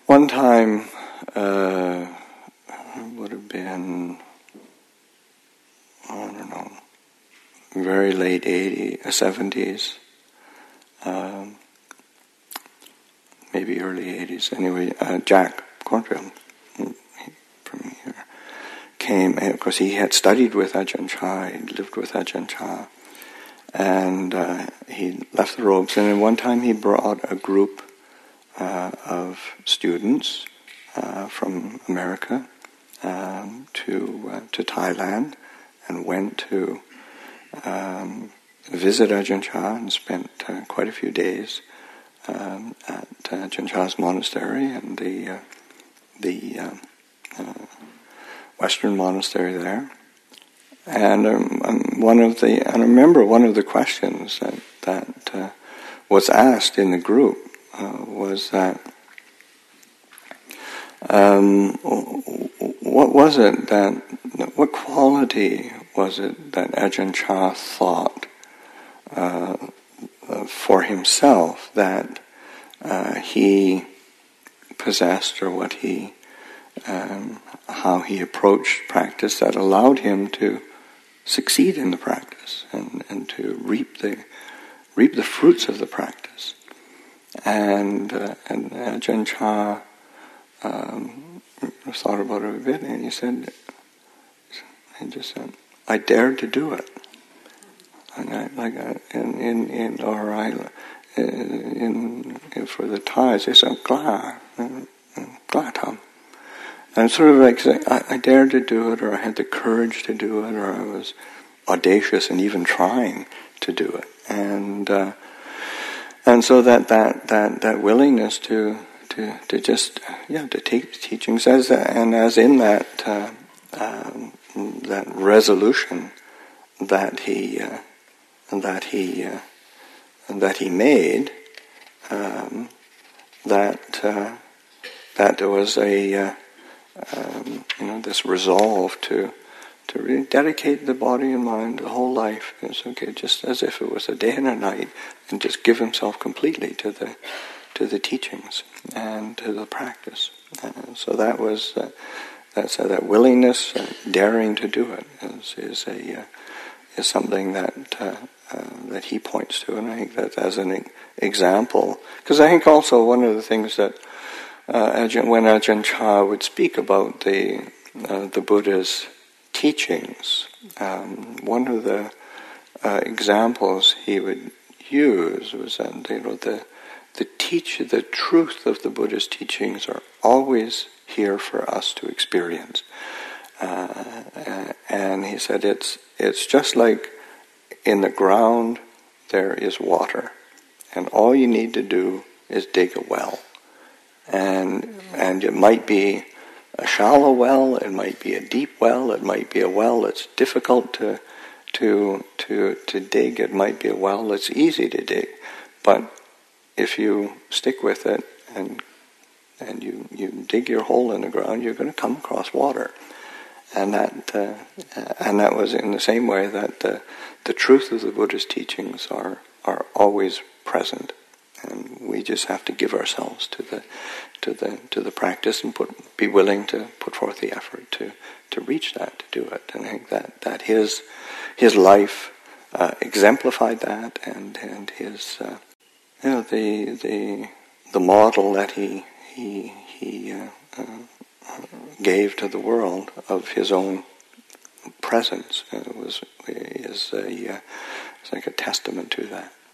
One time, would have been, I don't know, very late 70s, maybe early 80s. Anyway, Jack Cornfield from here came, because he had studied with Ajahn Chah, he lived with Ajahn Chah, and he left the robes. And then one time he brought a group of students from America to Thailand, and went to visit Ajahn Chah and spent quite a few days at Ajahn Chah's monastery and the Western monastery there. And I remember one of the questions that was asked in the group was that what quality was it that Ajahn Chah thought for himself that he possessed, or what how he approached practice that allowed him to succeed in the practice and to reap the fruits of the practice. And Ajahn Chah thought about it a bit, and he just said, I dared to do it. For the Thais, they said, Gla Tam. And sort of like saying, I dared to do it, or I had the courage to do it, or I was audacious and even trying to do it. And so that willingness to take the teachings as in that resolution that he made, that there was this resolve to really dedicate the body and mind, the whole life. It's okay, just as if it was a day and a night, and just give himself completely to the teachings and to the practice. So that was that willingness, daring to do it, is something that he points to, and I think that as an example, because I think also one of the things that when Ajahn Chah would speak about the Buddha's teachings, one of the examples he would use was that the truth of the Buddha's teachings are always here for us to experience. And he said it's just like in the ground there is water, and all you need to do is dig a well. And it might be a shallow well, it might be a deep well, it might be a well that's difficult to dig, it might be a well that's easy to dig. But if you stick with it and you dig your hole in the ground, you're going to come across water. And that was in the same way that the truth of the Buddha's teachings are always present, and we just have to give ourselves to the practice and be willing to put forth the effort to reach that, to do it. And I think that his life exemplified that, and his the model that he gave to the world of his own presence is like a testament to that.